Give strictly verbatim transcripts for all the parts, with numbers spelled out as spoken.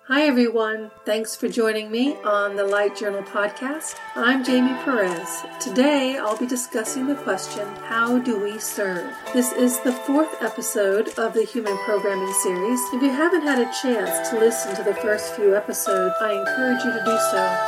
Hi everyone, thanks for joining me on the Light Journal podcast. I'm Jamie Perez. Today I'll be discussing the question, how do we serve? This is the fourth episode of the Human Programming series. If you haven't had a chance to listen to the first few episodes, I encourage you to do so.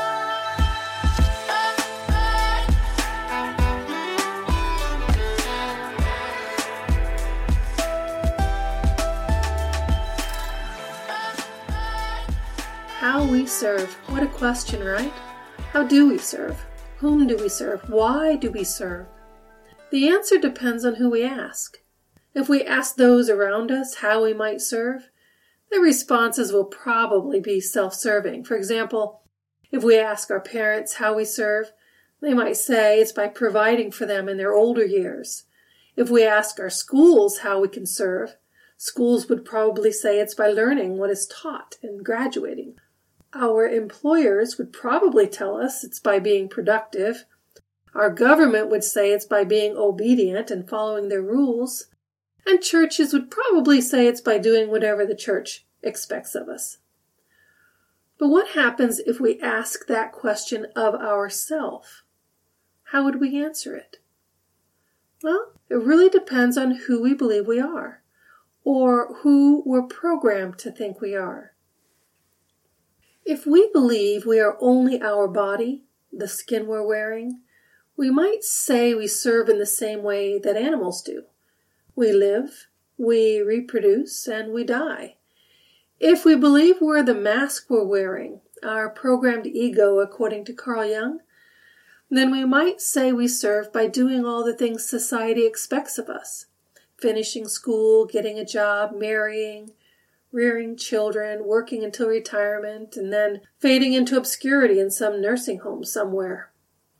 How we serve. What a question, right? How do we serve? Whom do we serve? Why do we serve? The answer depends on who we ask. If we ask those around us how we might serve, their responses will probably be self-serving. For example, if we ask our parents how we serve, they might say it's by providing for them in their older years. If we ask our schools how we can serve, schools would probably say it's by learning what is taught and graduating. Our employers would probably tell us it's by being productive. Our government would say it's by being obedient and following their rules. And churches would probably say it's by doing whatever the church expects of us. But what happens if we ask that question of ourselves? How would we answer it? Well, it really depends on who we believe we are, or who we're programmed to think we are. If we believe we are only our body, the skin we're wearing, we might say we serve in the same way that animals do. We live, we reproduce, and we die. If we believe we're the mask we're wearing, our programmed ego according to Carl Jung, then we might say we serve by doing all the things society expects of us. Finishing school, getting a job, marrying, rearing children, working until retirement, and then fading into obscurity in some nursing home somewhere.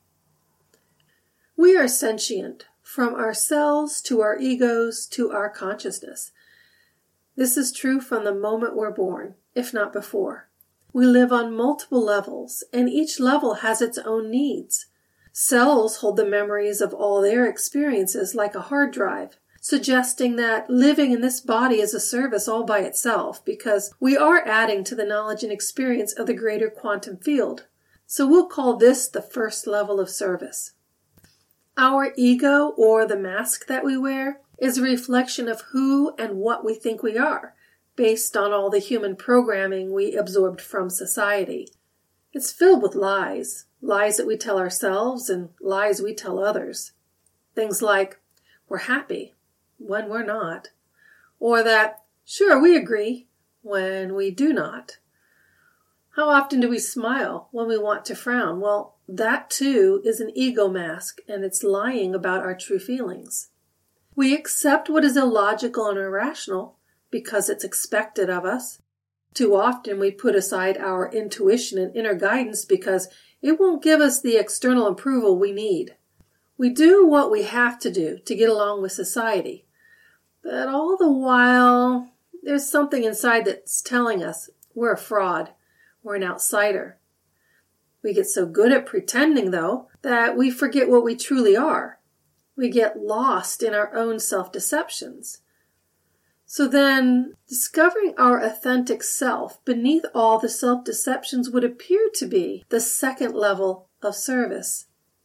We are sentient, from ourselves to our egos to our consciousness. This is true from the moment we're born, if not before. We live on multiple levels, and each level has its own needs. Cells hold the memories of all their experiences like a hard drive, suggesting that living in this body is a service all by itself because we are adding to the knowledge and experience of the greater quantum field. So we'll call this the first level of service. Our ego, or the mask that we wear, is a reflection of who and what we think we are, based on all the human programming we absorbed from society. It's filled with lies, lies that we tell ourselves and lies we tell others. Things like, we're happy when we're not, or that, sure, we agree, when we do not. How often do we smile when we want to frown? Well, that too is an ego mask, and it's lying about our true feelings. We accept what is illogical and irrational because it's expected of us. Too often we put aside our intuition and inner guidance because it won't give us the external approval we need. We do what we have to do to get along with society. But all the while, there's something inside that's telling us we're a fraud, we're an outsider. We get so good at pretending, though, that we forget what we truly are. We get lost in our own self-deceptions. So then, discovering our authentic self beneath all the self-deceptions would appear to be the second level of service.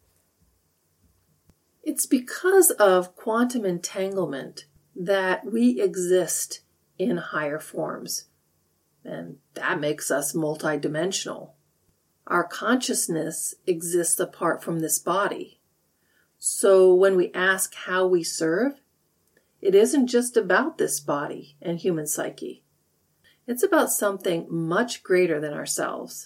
It's because of quantum entanglement that we exist in higher forms, and that makes us multidimensional. Our consciousness exists apart from this body. So when we ask how we serve, it isn't just about this body and human psyche. It's about something much greater than ourselves.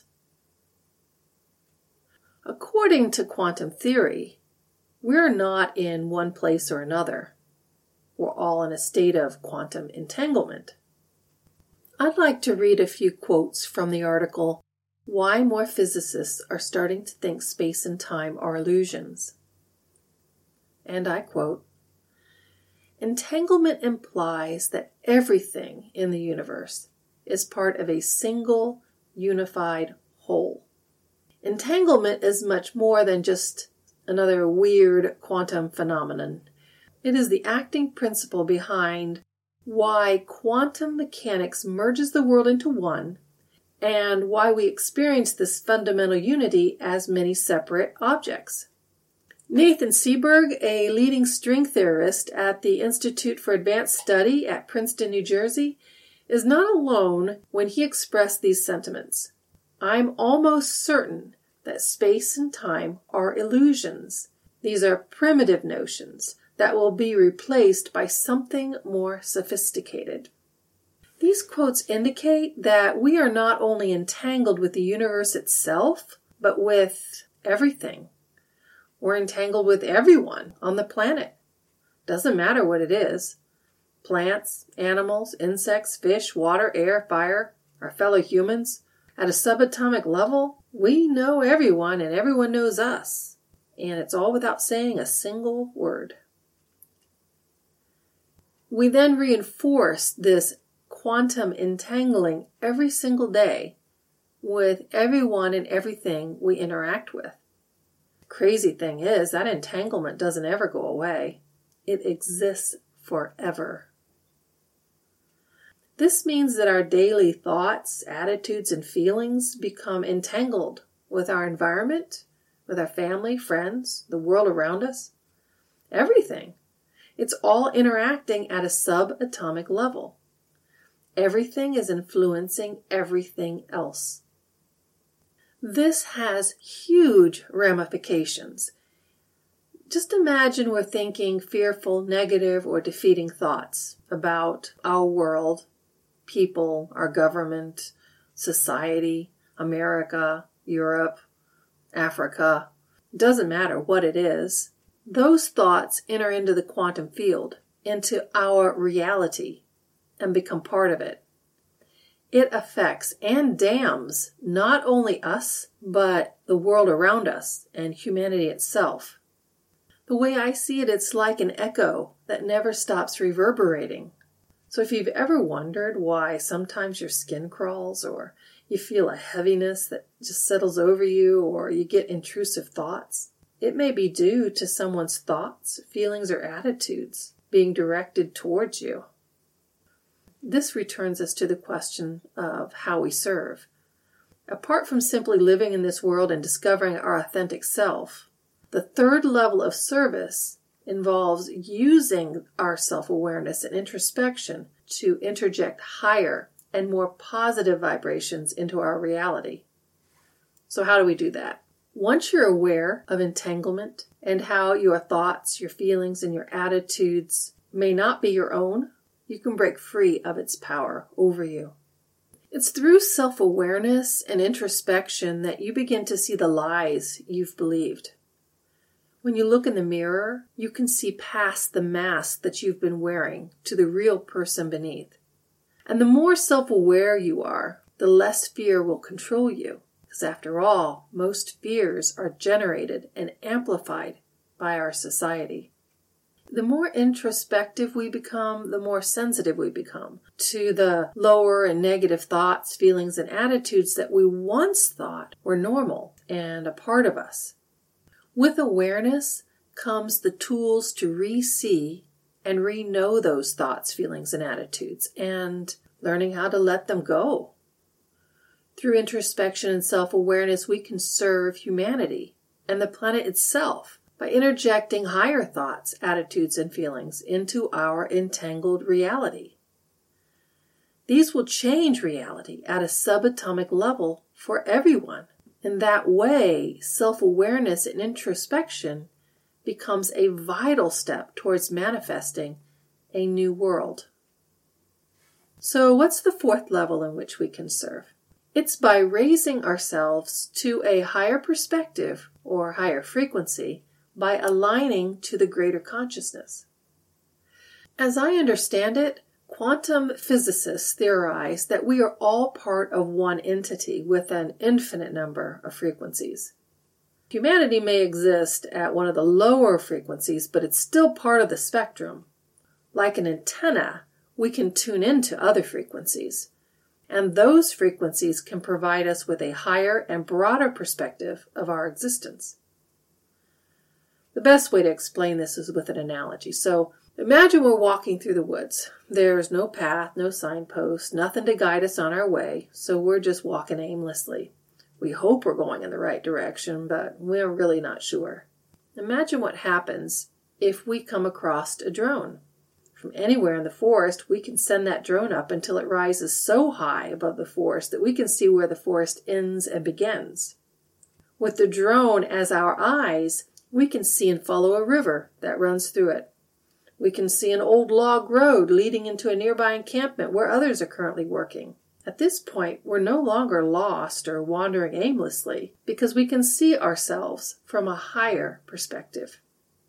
According to quantum theory, we're not in one place or another. We're all in a state of quantum entanglement. I'd like to read a few quotes from the article, Why More Physicists Are Starting to Think Space and Time Are Illusions. And I quote, Entanglement implies that everything in the universe is part of a single, unified whole. Entanglement is much more than just another weird quantum phenomenon. It is the acting principle behind why quantum mechanics merges the world into one and why we experience this fundamental unity as many separate objects. Nathan Seberg, a leading string theorist at the Institute for Advanced Study at Princeton, New Jersey, is not alone when he expressed these sentiments. I'm almost certain that space and time are illusions. These are primitive notions that will be replaced by something more sophisticated. These quotes indicate that we are not only entangled with the universe itself, but with everything. We're entangled with everyone on the planet. Doesn't matter what it is. Plants, animals, insects, fish, water, air, fire, our fellow humans. At a subatomic level, we know everyone and everyone knows us. And it's all without saying a single word. We then reinforce this quantum entangling every single day with everyone and everything we interact with. Crazy thing is, that entanglement doesn't ever go away. It exists forever. This means that our daily thoughts, attitudes, and feelings become entangled with our environment, with our family, friends, the world around us, everything. It's all interacting at a subatomic level. Everything is influencing everything else. This has huge ramifications. Just imagine we're thinking fearful, negative, or defeating thoughts about our world, people, our government, society, America, Europe, Africa. It doesn't matter what it is. Those thoughts enter into the quantum field, into our reality, and become part of it. It affects and damns not only us, but the world around us and humanity itself. The way I see it, it's like an echo that never stops reverberating. So if you've ever wondered why sometimes your skin crawls, or you feel a heaviness that just settles over you, or you get intrusive thoughts, it may be due to someone's thoughts, feelings, or attitudes being directed towards you. This returns us to the question of how we serve. Apart from simply living in this world and discovering our authentic self, the third level of service involves using our self-awareness and introspection to interject higher and more positive vibrations into our reality. So how do we do that? Once you're aware of entanglement and how your thoughts, your feelings, and your attitudes may not be your own, you can break free of its power over you. It's through self-awareness and introspection that you begin to see the lies you've believed. When you look in the mirror, you can see past the mask that you've been wearing to the real person beneath. And the more self-aware you are, the less fear will control you. Because after all, most fears are generated and amplified by our society. The more introspective we become, the more sensitive we become to the lower and negative thoughts, feelings, and attitudes that we once thought were normal and a part of us. With awareness comes the tools to re-see and re-know those thoughts, feelings, and attitudes, and learning how to let them go. Through introspection and self-awareness, we can serve humanity and the planet itself by interjecting higher thoughts, attitudes, and feelings into our entangled reality. These will change reality at a subatomic level for everyone. In that way, self-awareness and introspection becomes a vital step towards manifesting a new world. So what's the fourth level in which we can serve? It's by raising ourselves to a higher perspective or higher frequency by aligning to the greater consciousness. As I understand it, quantum physicists theorize that we are all part of one entity with an infinite number of frequencies. Humanity may exist at one of the lower frequencies, but it's still part of the spectrum. Like an antenna, we can tune into other frequencies, and those frequencies can provide us with a higher and broader perspective of our existence. The best way to explain this is with an analogy. So Imagine we're walking through the woods. There's no path, no signpost, nothing to guide us on our way, so we're just walking aimlessly. We hope we're going in the right direction, but we're really not sure. Imagine what happens if we come across a drone. From anywhere in the forest, we can send that drone up until it rises so high above the forest that we can see where the forest ends and begins. With the drone as our eyes, we can see and follow a river that runs through it. We can see an old log road leading into a nearby encampment where others are currently working. At this point, we're no longer lost or wandering aimlessly because we can see ourselves from a higher perspective.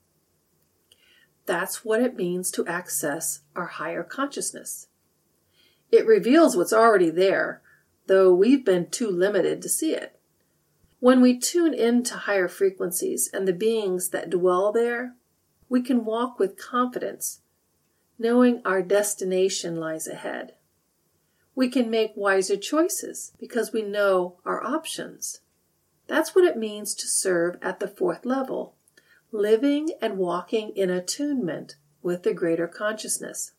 That's what it means to access our higher consciousness. It reveals what's already there, though we've been too limited to see it. When we tune into higher frequencies and the beings that dwell there, we can walk with confidence, knowing our destination lies ahead. We can make wiser choices because we know our options. That's what it means to serve at the fourth level, living and walking in attunement with the greater consciousness.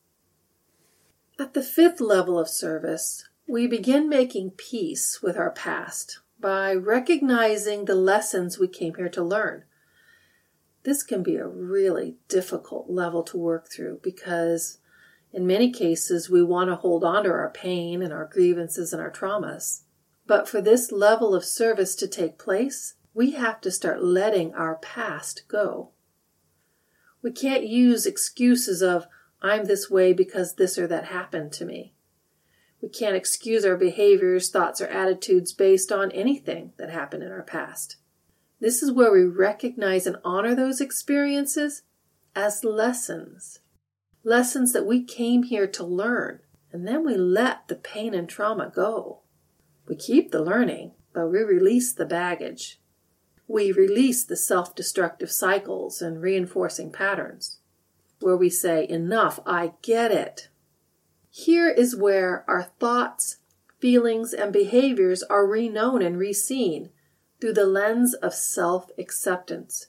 At the fifth level of service, we begin making peace with our past by recognizing the lessons we came here to learn. This can be a really difficult level to work through because in many cases we want to hold on to our pain and our grievances and our traumas. But for this level of service to take place, we have to start letting our past go. We can't use excuses of, I'm this way because this or that happened to me. We can't excuse our behaviors, thoughts, or attitudes based on anything that happened in our past. This is where we recognize and honor those experiences as lessons. Lessons that we came here to learn, and then we let the pain and trauma go. We keep the learning, but we release the baggage. We release the self-destructive cycles and reinforcing patterns, where we say, enough, I get it. Here is where our thoughts, feelings, and behaviors are reknown and reseen through the lens of self-acceptance,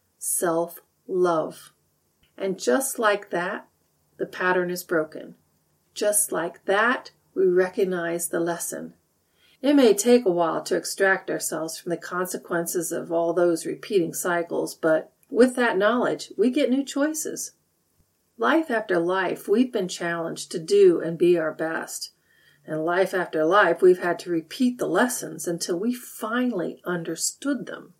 self-love. And just like that, the pattern is broken. Just like that, we recognize the lesson. It may take a while to extract ourselves from the consequences of all those repeating cycles, but with that knowledge, we get new choices. Life after life, we've been challenged to do and be our best. And life after life, we've had to repeat the lessons until we finally understood them.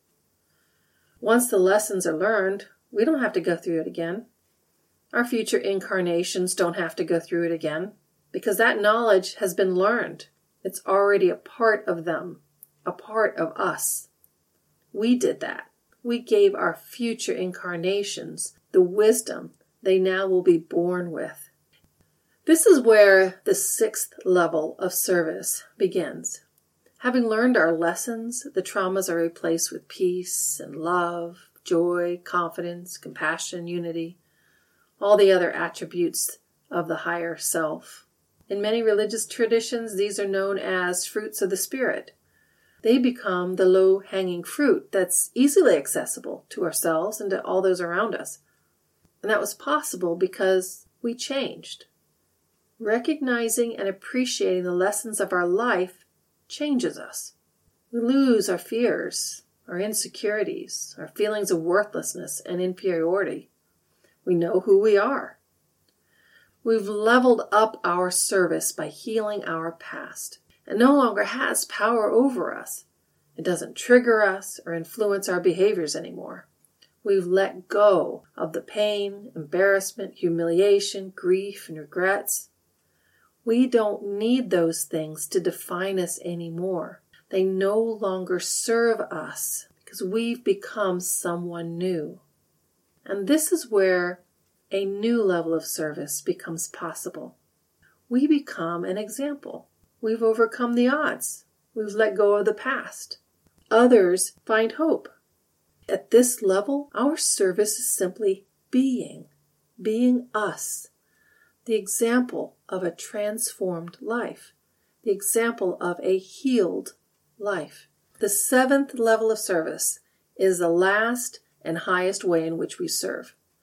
Once the lessons are learned, we don't have to go through it again. Our future incarnations don't have to go through it again, because that knowledge has been learned. It's already a part of them, a part of us. We did that. We gave our future incarnations the wisdom they now will be born with. This is where the sixth level of service begins. Having learned our lessons, the traumas are replaced with peace and love, joy, confidence, compassion, unity, all the other attributes of the higher self. In many religious traditions, these are known as fruits of the Spirit. They become the low-hanging fruit that's easily accessible to ourselves and to all those around us. And that was possible because we changed. Recognizing and appreciating the lessons of our life changes us. We lose our fears, our insecurities, our feelings of worthlessness and inferiority. We know who we are. We've leveled up our service by healing our past. It no longer has power over us. It doesn't trigger us or influence our behaviors anymore. We've let go of the pain, embarrassment, humiliation, grief, and regrets. We don't need those things to define us anymore. They no longer serve us because we've become someone new. And this is where a new level of service becomes possible. We become an example. We've overcome the odds. We've let go of the past. Others find hope. At this level, our service is simply being, being us, the example of a transformed life, the example of a healed life. The seventh level of service is the last and highest way in which we serve.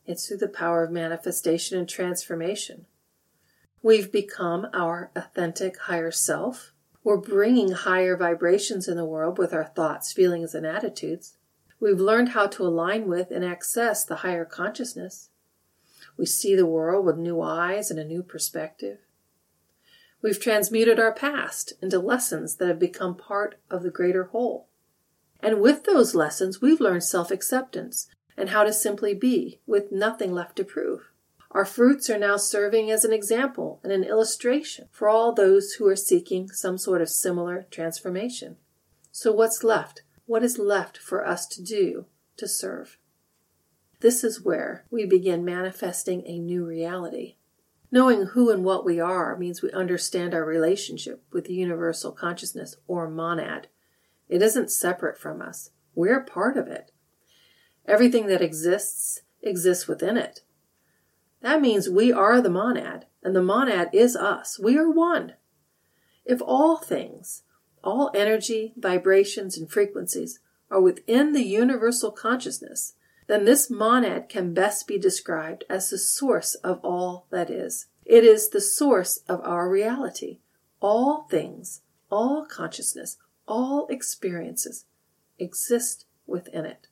It's through the power of manifestation and transformation. We've become our authentic higher self. We're bringing higher vibrations in the world with our thoughts, feelings, and attitudes. We've learned how to align with and access the higher consciousness. We see the world with new eyes and a new perspective. We've transmuted our past into lessons that have become part of the greater whole. And with those lessons, we've learned self-acceptance and how to simply be with nothing left to prove. Our fruits are now serving as an example and an illustration for all those who are seeking some sort of similar transformation. So what's left? What is left for us to do to serve? This is where we begin manifesting a new reality. Knowing who and what we are means we understand our relationship with the universal consciousness, or monad. It isn't separate from us. We're part of it. Everything that exists exists within it. That means we are the monad, and the monad is us. We are one. If all things, all energy, vibrations, and frequencies are within the universal consciousness, then this monad can best be described as the source of all that is. It is the source of our reality. All things, all consciousness, all experiences exist within it.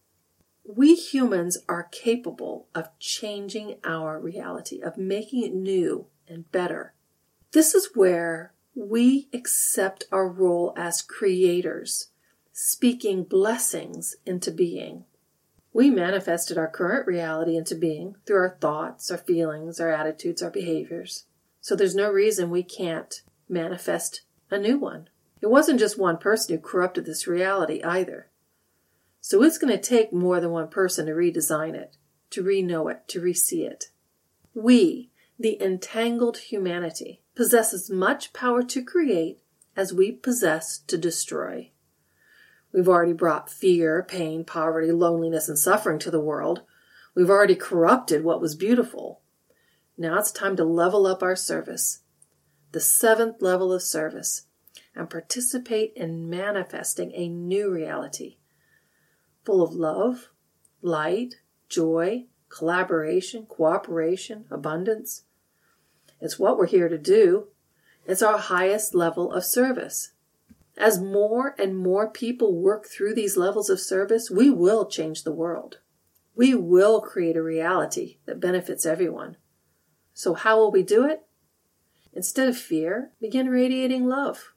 We humans are capable of changing our reality, of making it new and better. This is where we accept our role as creators, speaking blessings into being. We manifested our current reality into being through our thoughts, our feelings, our attitudes, our behaviors. So there's no reason we can't manifest a new one. It wasn't just one person who corrupted this reality either. So it's going to take more than one person to redesign it, to re-know it, to re-see it. We, the entangled humanity, possess as much power to create as we possess to destroy. We've already brought fear, pain, poverty, loneliness, and suffering to the world. We've already corrupted what was beautiful. Now it's time to level up our service, the seventh level of service, and participate in manifesting a new reality, full of love, light, joy, collaboration, cooperation, abundance. It's what we're here to do. It's our highest level of service. As more and more people work through these levels of service, we will change the world. We will create a reality that benefits everyone. So how will we do it? Instead of fear, begin radiating love.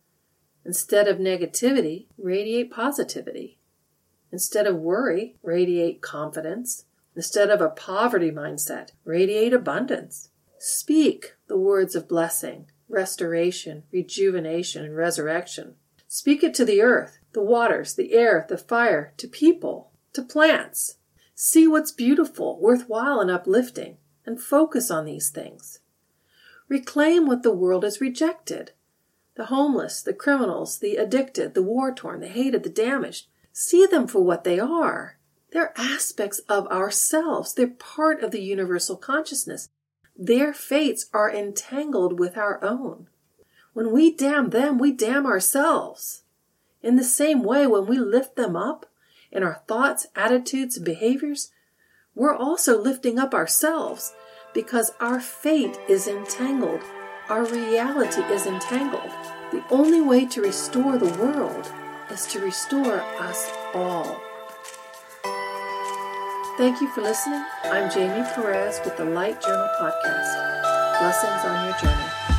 Instead of negativity, radiate positivity. Instead of worry, radiate confidence. Instead of a poverty mindset, radiate abundance. Speak the words of blessing, restoration, rejuvenation, and resurrection. Speak it to the earth, the waters, the air, the fire, to people, to plants. See what's beautiful, worthwhile, and uplifting, and focus on these things. Reclaim what the world has rejected. The homeless, the criminals, the addicted, the war-torn, the hated, the damaged. See them for what they are. They're aspects of ourselves. They're part of the universal consciousness. Their fates are entangled with our own. When we damn them, we damn ourselves. In the same way, when we lift them up in our thoughts, attitudes, and behaviors, we're also lifting up ourselves because our fate is entangled. Our reality is entangled. The only way to restore the world is to restore us all. Thank you for listening. I'm Jamie Perez with the Light Journal Podcast. Blessings on your journey.